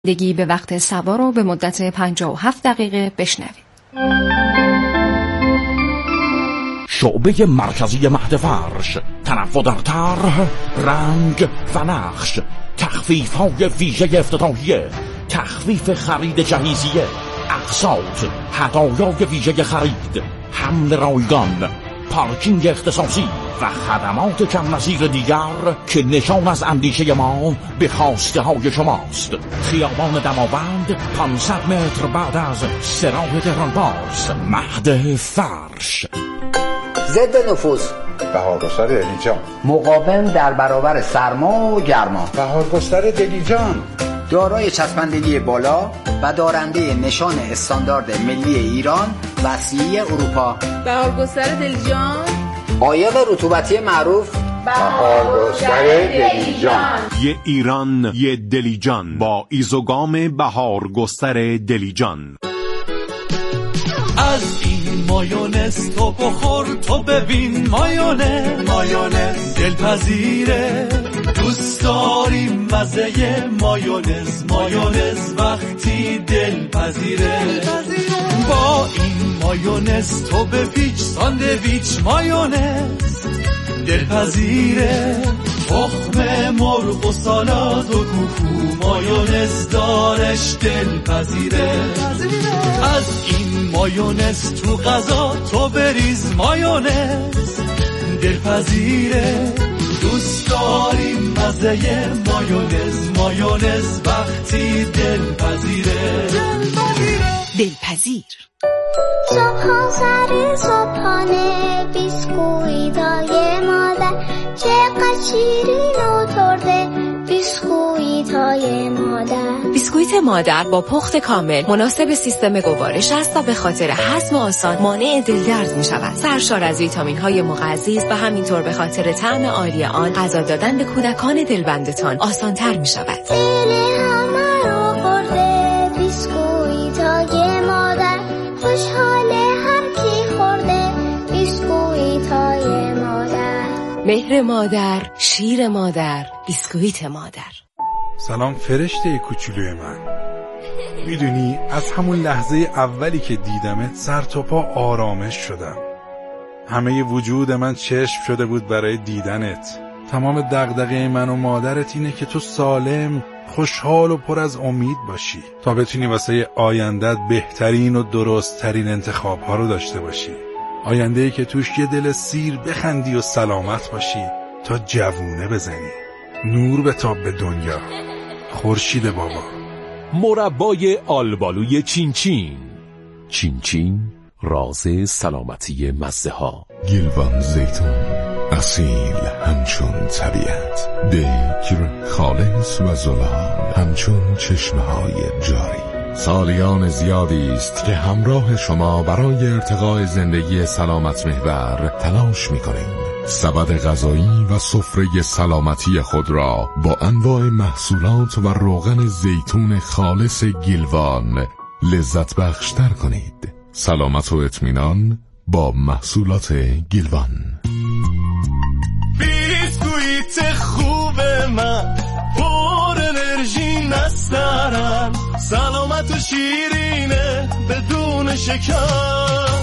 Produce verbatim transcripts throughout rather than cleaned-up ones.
زندگی به وقت صبا رو به مدت پنجاه و هفت دقیقه بشنوید. شعبه مرکزی مهد فرش، تنوع در طرح، رنگ و نقش، تخفیف های ویژه افتتاحیه، تخفیف خرید جهیزیه، اقساط، هدایای ویژه خرید، حمل رایگان، پارکینگ اختصاصی و خدمات کم نظیر دیگر که نشان از اندیشه ما به خواسته های شماست. خیابان دماوند، پانصد متر بعد از سراح تهرانباز، مهد فرش. ضد نفوذ، بهارگستر دلیجان، مقاوم در برابر سرما و گرما، بهارگستر دلیجان، دارای چسبندگی بالا و دارنده نشان استاندارد ملی ایران و سی‌ای اروپا. بهارگستر دلیجان، عایق رطوبتی معروف بهارگستر دلیجان. یه ایران یه دلیجان با ایزوگام بهارگستر دلیجان. از این مایونز تو بخور تو ببین، مایونز مایونز دلپذیره، دوست داریم مزه مایونز مایونز وقتی دلپذیره. با این مایونز تو بپیچ ساندویچ، مایونز دلپذیره، تخم مرغ و سالاد و کوکو مایونز دارش دلپذیره. از این مایونز تو غذا تو بریز، مایونز دلپذیره، دوست داریم مزه مایونز مایونز وقتی دلپذیره. دلپذیر. صبح سر صبحانه بیسکویتای مادر چقدر شیرین و ترده، بیسکویتای مادر. بیسکویت مادر با پخت کامل مناسب سیستم گوارش است و به خاطر هضم آسان مانع دلدرد می شود. سرشار از ویتامین های مغذی است و همینطور به خاطر طعم عالی آن غذا دادن به کودکان دلبندتان آسان تر می شود. دل همه رو برده بیسکویتای مادر، خوشحاله هر کی خورده بیسکویتای مادر. مهر مادر، شیر مادر، بیسکویت مادر. سلام فرشته کوچولوی من. میدونی از همون لحظه اولی که دیدمت سر تا پا آرامش شدم. همه وجود من چشم شده بود برای دیدنت. تمام دغدغه من و مادرت اینه که تو سالم، خوشحال و پر از امید باشی تا بتونی واسه آیندت بهترین و درستترین انتخاب‌ها رو داشته باشی. آینده‌ای که توش یه دل سیر بخندی و سلامت باشی تا جوونه بزنی. نور بتاب به دنیا. خورشید بابا. مربای آلبالوی چین چین. چین چین، راز سلامتی مزه ها. گیلوان زیتون، اصیل همچون طبیعت، بکر خالص و زلال همچون چشمه های جاری. سالیان زیادی است که همراه شما برای ارتقاء زندگی سلامت محور تلاش می‌کنیم. سبد غذایی و سفره سلامتی خود را با انواع محصولات و روغن زیتون خالص گیلوان لذت بخشتر کنید. سلامت و اطمینان با محصولات گیلوان. بیسکویت خوب من پر انرژی نسترن، سلامت و شیرینه بدون شکر،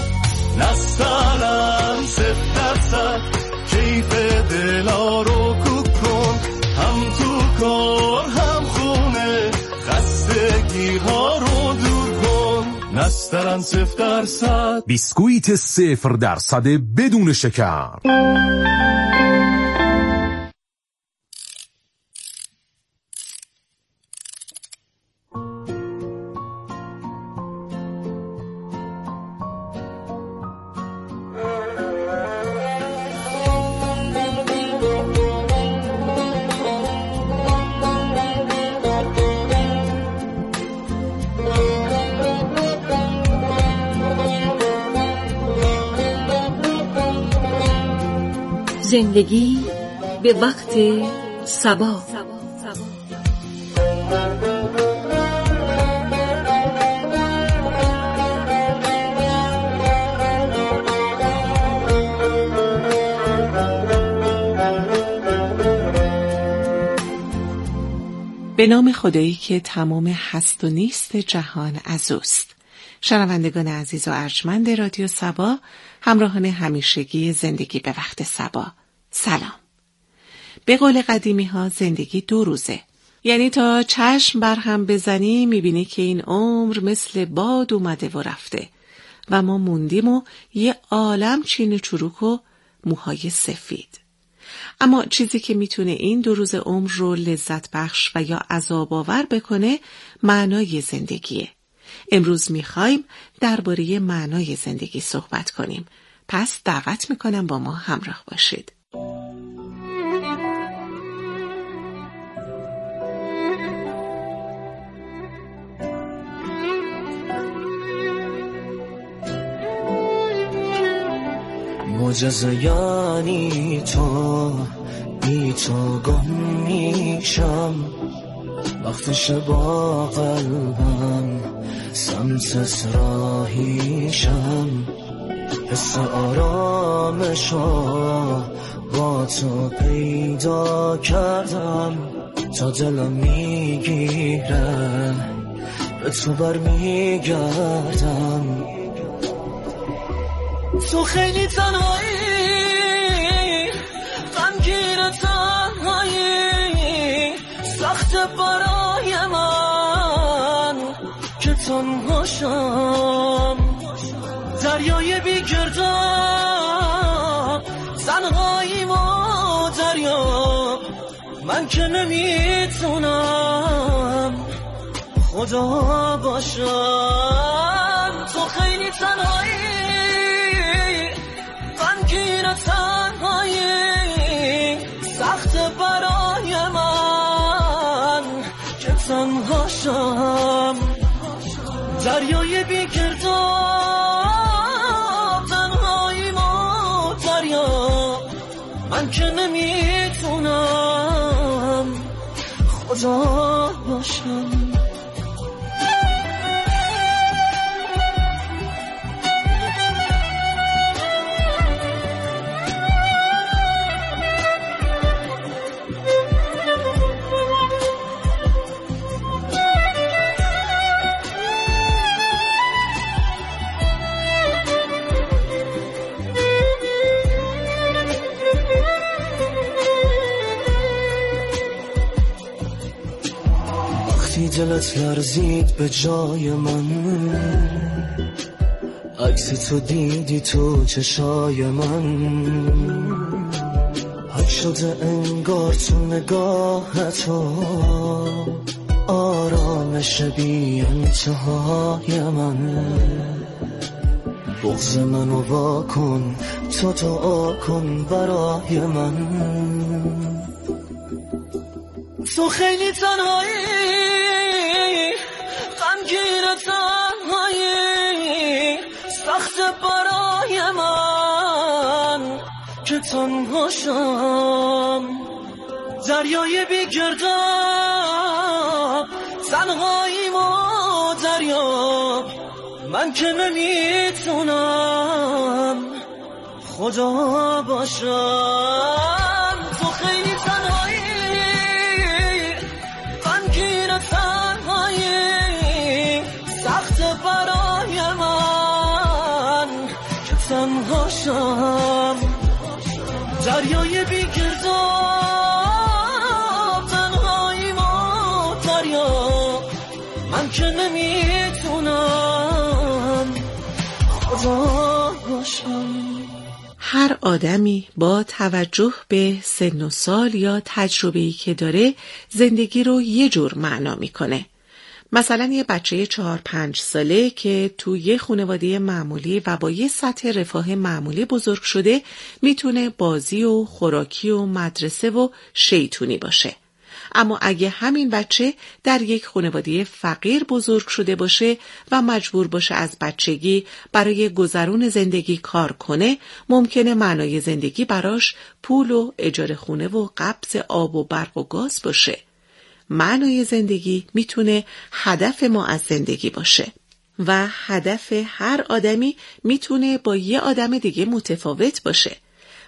نسترن صفر درصد کیف دلا رو کن، هم تو کار هم خونه خستگی ها رو دور کن، نسترن صفر درصد. بیسکویت صفر درصد بدون شکر. زندگی به وقت صبا. به نام خدایی که تمام هست و نیست جهان از اوست. شنوندگان عزیز و ارجمند رادیو صبا، همراهان همیشگی زندگی به وقت صبا، سلام. به قول قدیمی ها زندگی دو روزه، یعنی تا چشم بر هم بزنی میبینی که این عمر مثل باد اومده و رفته و ما موندیم و یه عالم چین چروک و موهای سفید. اما چیزی که میتونه این دو روز عمر رو لذت بخش و یا عذاب آور بکنه معنای زندگیه. امروز میخوایم درباره معنای زندگی صحبت کنیم. پس دعوت میکنم با ما همراه باشید. معجزه یعنی تو، بی تو گم میشم، وقتش با قلبم سمت راهیشم، حس آرامشو با تو پیدا کردم، تا دلم میگیره به تو بر میگردم. تو خیلی تنهایی، غمگین تنهایی، سخت برای من که تنهاشم، دریای بی گرداب، تنهایی ما دریا، من که نمیتونم خدا باشم. تو خیلی تنهایی، غمگین تنهایی، سخت برای من که تنهاشم، دریای بی گرداب، تنهایی ما دریا، من که نمیتونم خدا باشم. دلت لرزید به جای من، عکس تو دیدی تو چشای من، حک شده انگار تو نگاه تو، آرامش بی انتهای من، بغض منو واکن، تو دعا کن برای من. تو خیلی تنهایی، غمگین تنهایی، سخت برای من که تنهاشم، دریای بی گرداب، تنهایی ما دریا، من که نمیتونم خدا باشم. تو خیلی تنهایی، غمگین تنهایی، سخت برای من که تنهاشم، دریای بی گرداب، تنهایی ما دریا، من که نمیتونم خدا باشم. هر آدمی با توجه به سن و سال یا تجربه‌ای که داره زندگی رو یه جور معنا میکنه. مثلا یه بچه چهار پنج ساله که تو یه خانواده معمولی و با یه سطح رفاه معمولی بزرگ شده میتونه بازی و خوراکی و مدرسه و شیطونی باشه. اما اگه همین بچه در یک خانواده فقیر بزرگ شده باشه و مجبور باشه از بچگی برای گذرون زندگی کار کنه، ممکنه معنای زندگی براش پول و اجاره خونه و قبض آب و برق و گاز باشه. معنای زندگی میتونه هدف ما از زندگی باشه و هدف هر آدمی میتونه با یه آدم دیگه متفاوت باشه.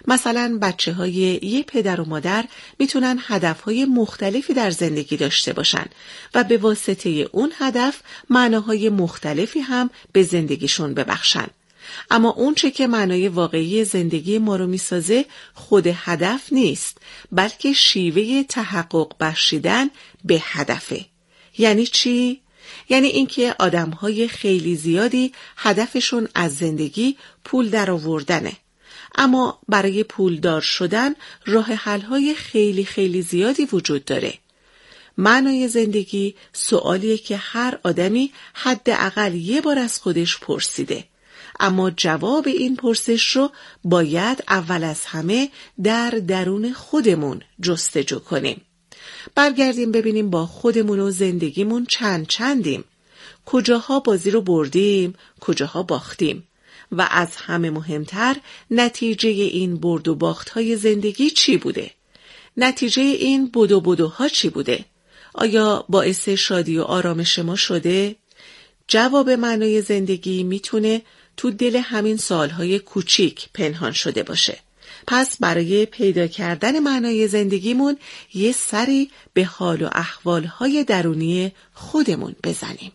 مثلا بچه های یه پدر و مادر میتونن هدفهای مختلفی در زندگی داشته باشن و به واسطه اون هدف معناهای مختلفی هم به زندگیشون ببخشن. اما اون چه که معنای واقعی زندگی ما رو میسازه خود هدف نیست، بلکه شیوه تحقق بخشیدن به هدفه. یعنی چی؟ یعنی اینکه آدم‌های خیلی زیادی هدفشون از زندگی پول درآوردنه. اما برای پولدار شدن راه حل‌های خیلی خیلی زیادی وجود داره. معنای زندگی سوالیه که هر آدمی حداقل یه بار از خودش پرسیده. اما جواب این پرسش رو باید اول از همه در درون خودمون جستجو کنیم. برگردیم ببینیم با خودمون و زندگیمون چند چندیم. کجاها بازی رو بردیم، کجاها باختیم. و از همه مهمتر نتیجه این برد و باخت‌های زندگی چی بوده؟ نتیجه این بدو بدوها چی بوده؟ آیا باعث شادی و آرامش ما شده؟ جواب معنای زندگی میتونه تو دل همین سوالهای کوچیک پنهان شده باشه. پس برای پیدا کردن معنای زندگیمون یه سری به حال و احوالهای درونی خودمون بزنیم.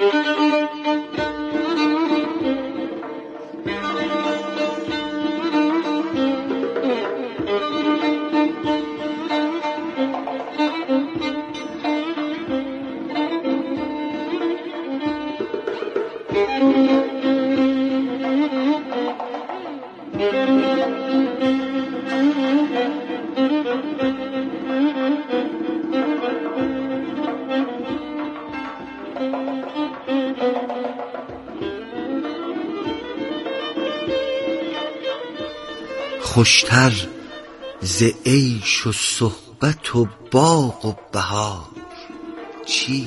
خوشتر ز عیش و صحبت و باغ و بهار چی؟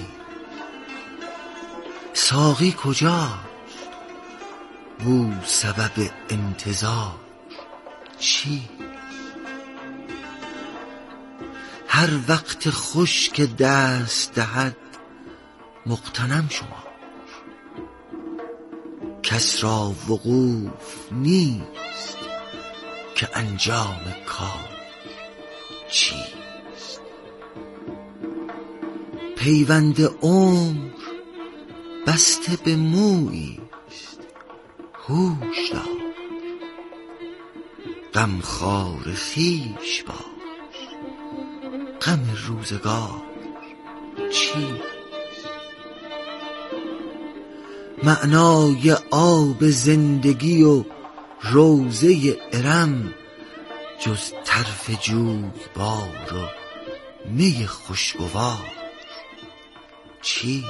ساقی کجاست؟ بو سبب انتظار چی؟ هر وقت خوش که دست دهد مغتنم شما، کس را وقوف نیست که انجام کار چیست؟ پیوند عمر بسته به مویی است، هوش دار غمخوار خویش باش، غم روزگار چیست؟ معنای آب زندگی و روزه ارم جز طرف جویبار و می خوشگوار چی؟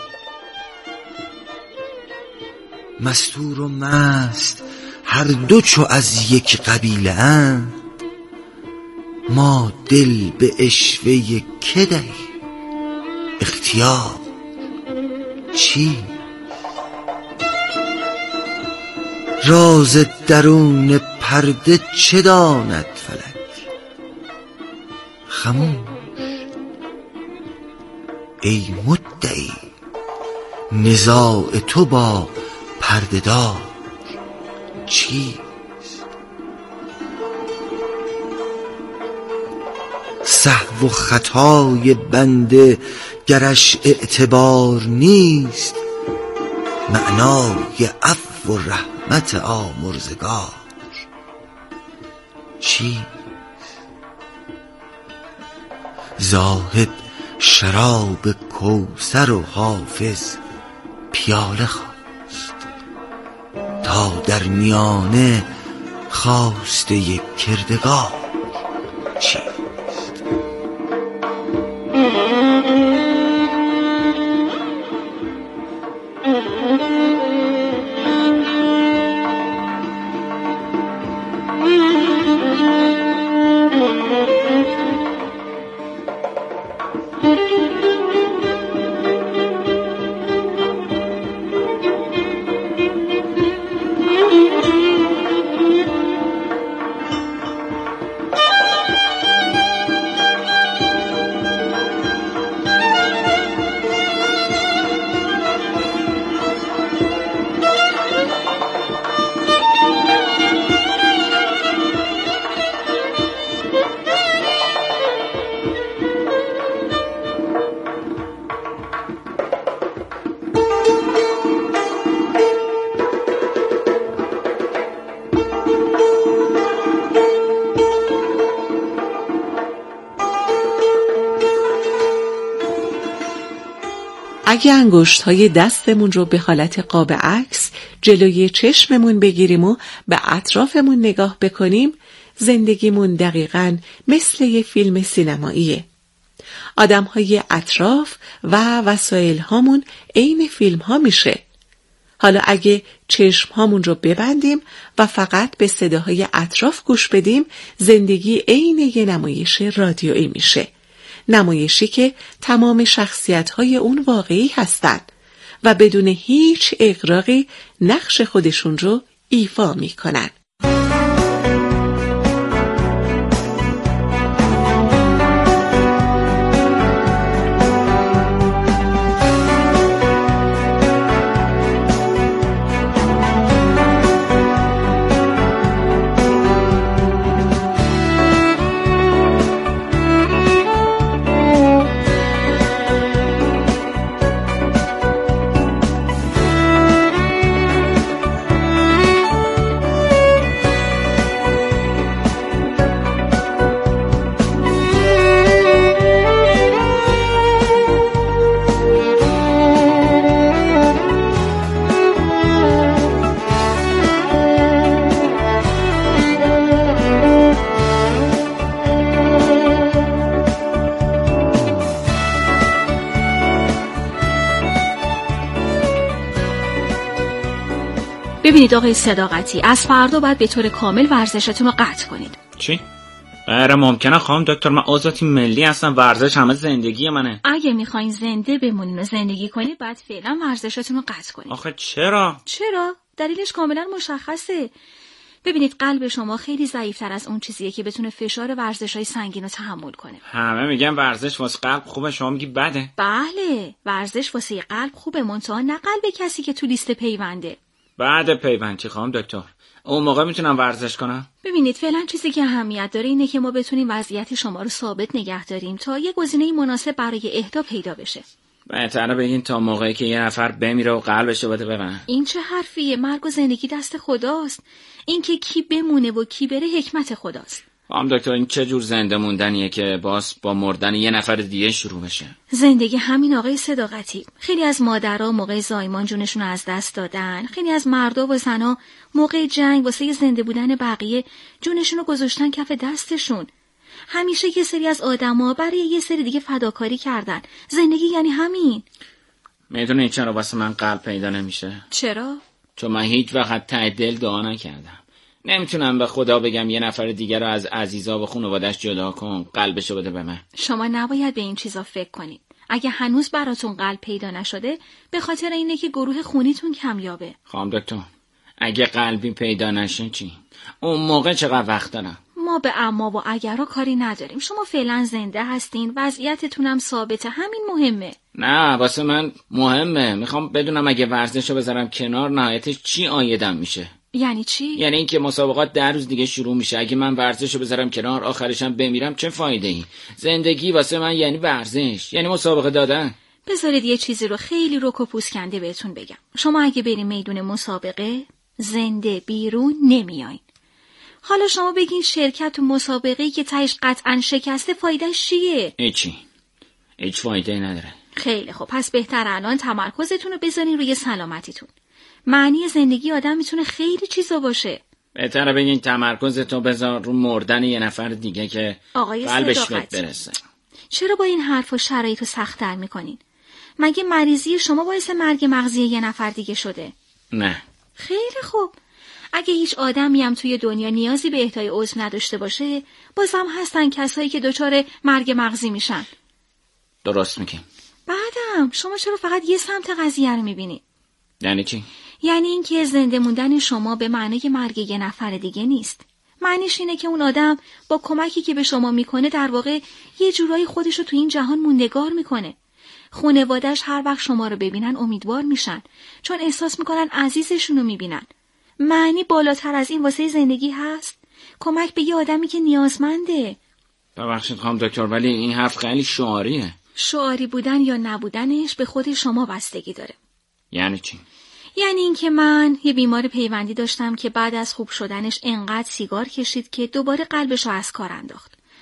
مستور و مست هر دو چو از یک قبیله اند، ما دل به عشوه که دهیم اختیار چی؟ راز درون پرده چه داند فلک، خموش ای مدعی نزاع تو با پرده دار چیست؟ سهو و خطای بنده گرش اعتبار نیست، معنای عفو و رحمت آمرزگار چیست؟ زاهد شراب کوثر و حافظ پیاله خواست، تا در میانه خواسته یک کردگار چیست؟ اگه انگشت‌های دستمون رو به حالت قاب عکس جلوی چشممون بگیریم و به اطرافمون نگاه بکنیم، زندگیمون دقیقاً مثل یه فیلم سینماییه. آدم‌های اطراف و وسایل هامون عین فیلم ها میشه. حالا اگه چشم هامون رو ببندیم و فقط به صداهای اطراف گوش بدیم، زندگی عین یه نمایش رادیویی میشه. نمایشی که تمام شخصیت‌های اون واقعی هستن و بدون هیچ اغراقی نقش خودشون رو ایفا میکنن. ببینید آقای صداقتی، از فردا باید به طور کامل ورزشتون رو قطع کنید. چی؟ غیر ممکنه خانم دکتر، من عضو تیم ملی هستم، ورزش همه زندگی منه. اگه میخواین زنده بمونین و زندگی کنید باید فعلا ورزشتون رو قطع کنید. آخه چرا؟ چرا؟ دلیلش کاملا مشخصه. ببینید قلب شما خیلی ضعیف‌تر از اون چیزیه که بتونه فشار ورزش‌های سنگین رو تحمل کنه. همه میگن ورزش واسه قلب خوبه، شما میگی بده؟ بله، ورزش واسه قلب خوبه، منتها نه قلب کسی که تو لیست پیونده. بعد پیوند چی خانم دکتر؟ اون موقع میتونم ورزش کنم؟ ببینید فعلا چیزی که اهمیت داره اینه که ما بتونیم وضعیت شما رو ثابت نگه داریم تا یه گزینه مناسب برای اهدا پیدا بشه. بهتره بگین تا موقعی که یه نفر بمیره و قلبش رو بده ببنه. این چه حرفیه؟ مرگ و زندگی دست خداست. این که کی بمونه و کی بره حکمت خداست. خانم دکتر این چه جور زنده موندنیه که باز با مردن یه نفر دیگه شروع بشه؟ زندگی همین آقای صداقتی. خیلی از مادرها موقع زایمان جونشون رو از دست دادن، خیلی از مردا و زنا موقع جنگ واسه زنده بودن بقیه جونشون رو گذاشتن کف دستشون. همیشه یه سری از آدما برای یه سری دیگه فداکاری کردن. زندگی یعنی همین. میدونی چرا واسه من قلب پیدا نمیشه؟ چرا؟ چون من هیچ وقت ته دل دعا نکردم. نمیتونم به خدا بگم یه نفر دیگر رو از عزیزا و خانواده‌اش جدا کن، قلبشو بده به من. شما نباید به این چیزا فکر کنید. اگه هنوز براتون قلب پیدا نشده به خاطر اینه که گروه خونیتون کمیابه. خانم دکتر اگه قلبی پیدا نشه چی؟ اون موقع چقدر وقت دارم؟ ما به اما و اگرها کاری نداریم. شما فعلا زنده هستین، وضعیتتونم ثابته، همین مهمه. نه واسه من مهمه. میخوام بدونم اگه ورزشو بذارم کنار نهایتش چی عایدم میشه. یعنی چی؟ یعنی اینکه مسابقات در روز دیگه شروع میشه، اگه من ورزشو بذارم کنار آخرشم بمیرم چه فایده ای؟ زندگی واسه من یعنی ورزش، یعنی مسابقه دادن. بذارید یه چیزی رو خیلی رک و پوست کنده بهتون بگم. شما اگه بریم میدون مسابقه زنده بیرون نمیاین. حالا شما بگین شرکت تو مسابقه‌ای که تهش قطعاً شکسته فایدهش چیه؟ هیچی. هیچ فایده نداره. خیلی خب، پس بهتر الان تمرکزتون رو بذارین روی سلامتیتون. معنی زندگی آدم میتونه خیلی چیزا باشه. بهتره بگین تمرکزتو بذار رو مردن یه نفر دیگه که قلبش بهت برسه. چرا با این حرف و شرایط رو سخت‌تر میکنین؟ مگه مریضی شما باعث مرگ مغزی یه نفر دیگه شده؟ نه. خیلی خوب. اگه هیچ آدمی هم توی دنیا نیازی به اهدای عضو نداشته باشه، بازم هستن کسایی که دچار مرگ مغزی میشن. درست میگی. بعدم شما چرا فقط یه سمت قضیه رو میبینی؟ یعنی چی؟ یعنی این که زنده موندن شما به معنی مرگ یه نفر دیگه نیست. معنیش اینه که اون آدم با کمکی که به شما میکنه در واقع یه جورایی خودش رو تو این جهان موندگار میکنه. خانواده‌اش هر وقت شما رو ببینن امیدوار میشن، چون احساس میکنن عزیزشون رو میبینن. معنی بالاتر از این واسه زندگی هست؟ کمک به یه آدمی که نیازمنده. ببخشید خانم دکتر ولی این حرف خیلی شعاریه. شعاری بودن یا نبودنش به خود شما بستگی داره. یعنی چی؟ یعنی این که من یه بیمار پیوندی داشتم که بعد از خوب شدنش انقدر سیگار کشید که دوباره قلبش رو از کار انداخت.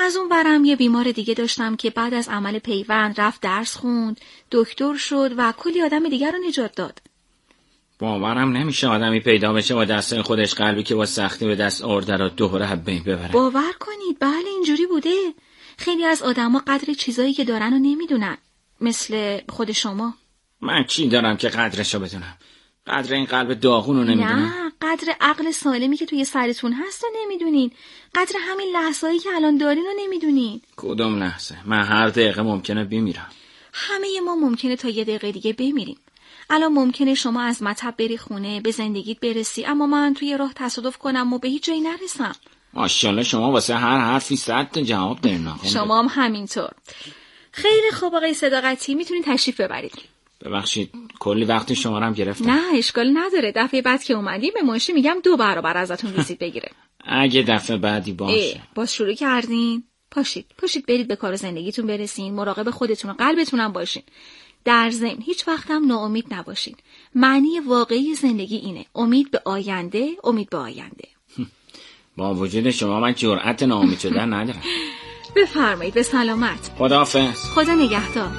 از اون برم یه بیمار دیگه داشتم که بعد از عمل پیوند رفت درس خوند، دکتر شد و کلی آدم دیگر رو نجات داد. باورم نمیشه آدمی پیدا بشه با دستای خودش قلبی که با سختی به دست آورده رو دوباره از بین ببره. باور کنید بله اینجوری بوده. خیلی از آدما قدر چیزایی که دارن رو نمیدونن، مثل خود شما. من چی دارم که قدرشو بدونم؟ قدر این قلب داغون رو نمیدونم. نه، قدر عقل سالمی که توی سرتون هست رو نمیدونین. قدر همین لحظه‌ای که الان دارین رو نمیدونین. کدوم لحظه؟ من هر دقیقه ممکنه بمیرم. همه ما ممکنه تا یه دقیقه دیگه بمیریم. الان ممکنه شما از مطب بری خونه، به زندگیت برسی، اما من توی راه تصادف کنم و به هیچ جایی نرسم. ماشاءالله شما واسه هر حرفی صد تا جواب دارین. شما هم همینطور. خیلی خوب آقای صداقتی، میتونید تشریف ببرید. ببخشید کلی وقت شما رو هم گرفتم. نه اشکال نداره، دفعه بعد که اومدیم به منشی میگم دو برابر ازتون ویزیت بگیره. اگه دفعه بعدی باشه. باز شروع کردین؟ پاشید پاشید برید به کار زندگیتون برسین، مراقب خودتون و قلبتونم باشین. در ضمن هیچ وقت هم ناامید نباشین. معنی واقعی زندگی اینه، امید به آینده، امید به آینده. با وجود شما من جرأت ناامید شدن ندارم. بفرمایید، به سلامت. خداحافظ. خدا نگهدار.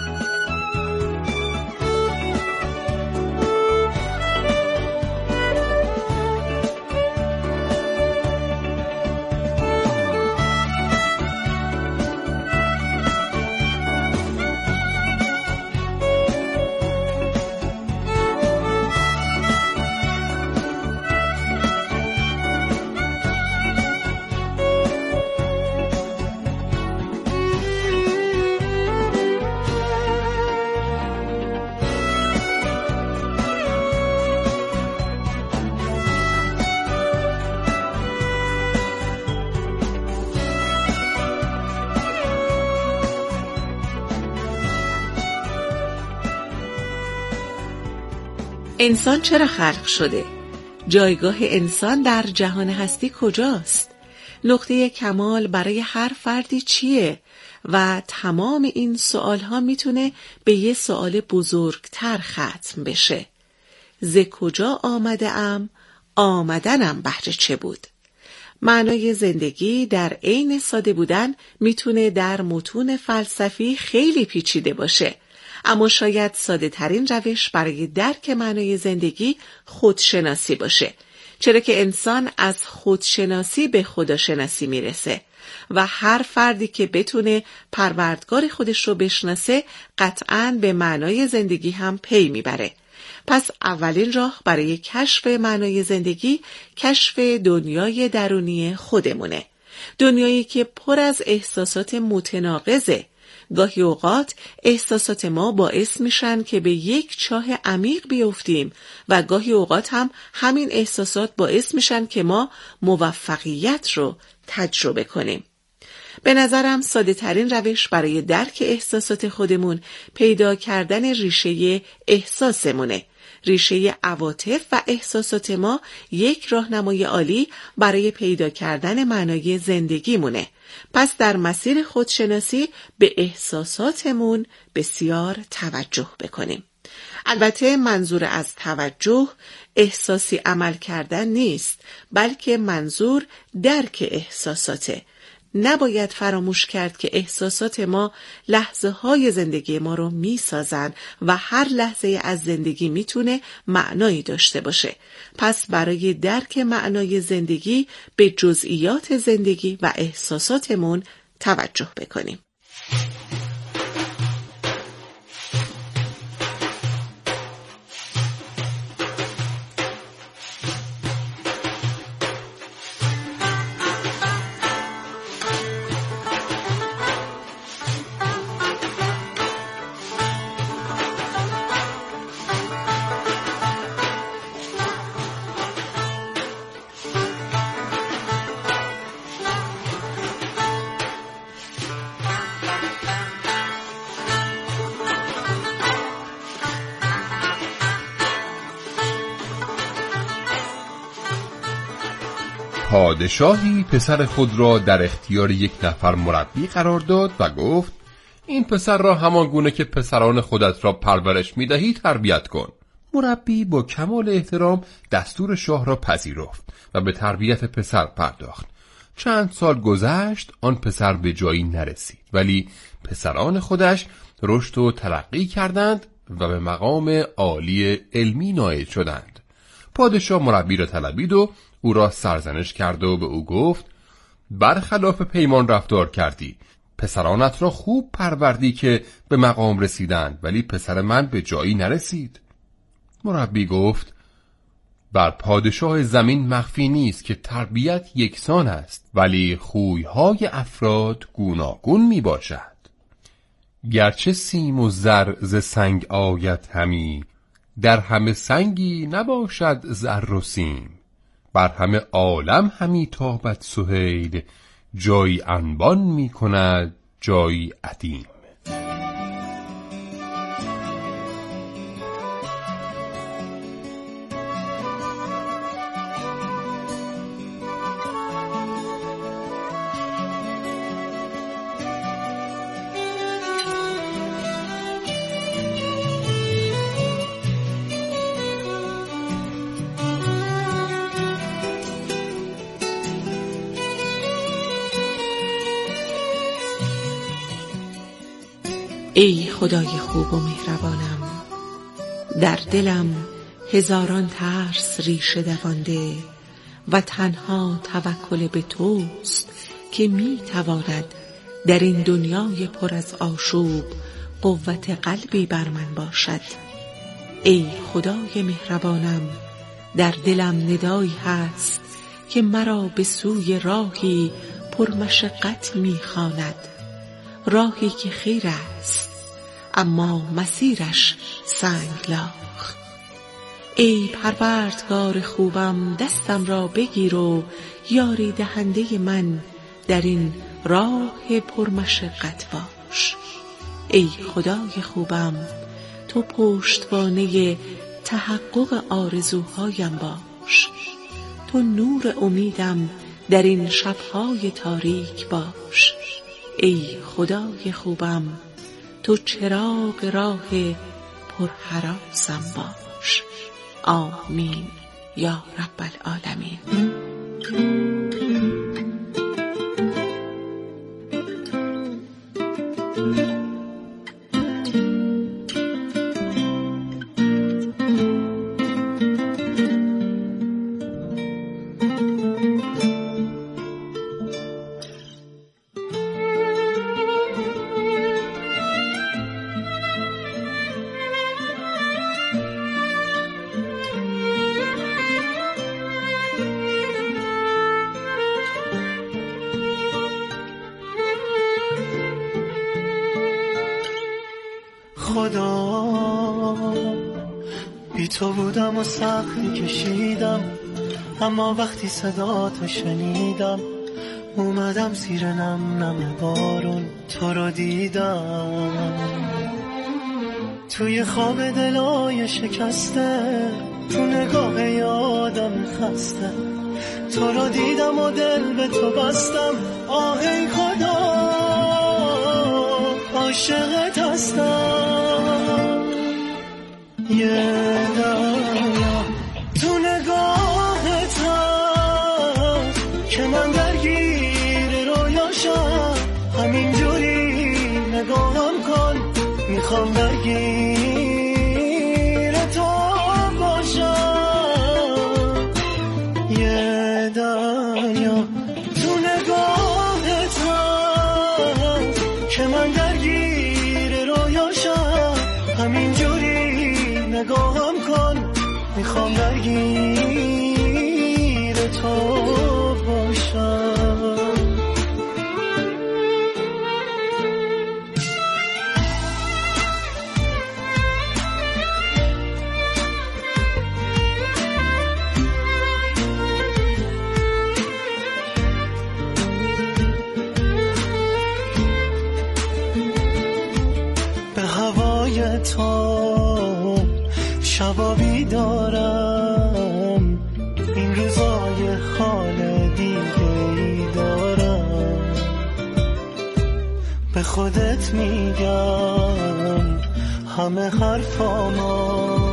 انسان چرا خلق شده؟ جایگاه انسان در جهان هستی کجاست؟ نقطه کمال برای هر فردی چیه؟ و تمام این سوالها میتونه به یه سوال بزرگتر ختم بشه. ز کجا آمده ام؟ آمدنم بهر چه بود؟ معنای زندگی در عین ساده بودن میتونه در متون فلسفی خیلی پیچیده باشه، اما شاید ساده ترین روش برای درک معنای زندگی خودشناسی باشه، چرا که انسان از خودشناسی به خداشناسی میرسه و هر فردی که بتونه پروردگار خودش رو بشناسه قطعاً به معنای زندگی هم پی میبره. پس اولین راه برای کشف معنای زندگی کشف دنیای درونی خودمونه، دنیایی که پر از احساسات متناقضه. گاهی اوقات احساسات ما باعث میشن که به یک چاه عمیق بیفتیم و گاهی اوقات هم همین احساسات باعث میشن که ما موفقیت رو تجربه کنیم. به نظرم ساده ترین روش برای درک احساسات خودمون پیدا کردن ریشه احساسمونه. ریشه عواطف و احساسات ما یک راهنمای عالی برای پیدا کردن معنای زندگیمونه. پس در مسیر خودشناسی به احساساتمون بسیار توجه بکنیم. البته منظور از توجه احساسی عمل کردن نیست، بلکه منظور درک احساساته. نباید فراموش کرد که احساسات ما لحظه های زندگی ما رو می سازن و هر لحظه از زندگی می تونه معنایی داشته باشه. پس برای درک معنای زندگی به جزئیات زندگی و احساساتمون توجه بکنیم. پادشاهی پسر خود را در اختیار یک نفر مربی قرار داد و گفت این پسر را همان گونه که پسران خودت را پرورش می‌دهی تربیت کن. مربی با کمال احترام دستور شاه را پذیرفت و به تربیت پسر پرداخت. چند سال گذشت، آن پسر به جایی نرسید، ولی پسران خودش رشد و ترقی کردند و به مقام عالی علمی نائل شدند. پادشاه مربی را طلبید و او را سرزنش کرد و به او گفت برخلاف پیمان رفتار کردی. پسرانت را خوب پروردی که به مقام رسیدند، ولی پسر من به جایی نرسید. مربی گفت بر پادشاه زمین مخفی نیست که تربیت یکسان است، ولی خویهای افراد گوناگون می باشد. گرچه سیم و زر ز سنگ آید همی، در همه سنگی نباشد زر و سیم. بر همه عالم همی تابد سهیل، جایی انبان می کند جایی عدیم. ای خدای خوب و مهربانم، در دلم هزاران ترس ریشه دوانده و تنها توکل به توست که می تواند در این دنیای پر از آشوب قوت قلبی بر من باشد. ای خدای مهربانم، در دلم ندایی هست که مرا به سوی راهی پر مشقت می خواند، راهی که خیر است اما مسیرش سنگلاخ. ای پروردگار خوبم، دستم را بگیر و یاری دهنده من در این راه پر مشقت باش. ای خدای خوبم، تو پشتوانه تحقق آرزوهایم باش. تو نور امیدم در این شبهای تاریک باش. ای خدای خوبم، تو چراغ راه پرهراسم باش. آمین یا رب العالمین. خدا بی تو بودم و سختی کشیدم، اما وقتی صدا تو شنیدم اومدم زیر نم نم بارون تو رو دیدم. توی خواب دلای شکسته، تو نگاه یادم خسته، تو رو دیدم و دل به تو بستم. آه ای خدا عاشقت هستم. یه دنیا تو نگاهت هست که من درگیر رویاشم. همینجوری نگاهم کن، میخوام درگیر تو باشم. یه دنیا تو نگاهت هست که من درگیر رویاشم. همینجوری نگاهم کن، میخوام درگیر تو باشم. به هوای تو شبابی دارم، این روزای حال دیگه ای دارم. به خودت میگم همه حرفامو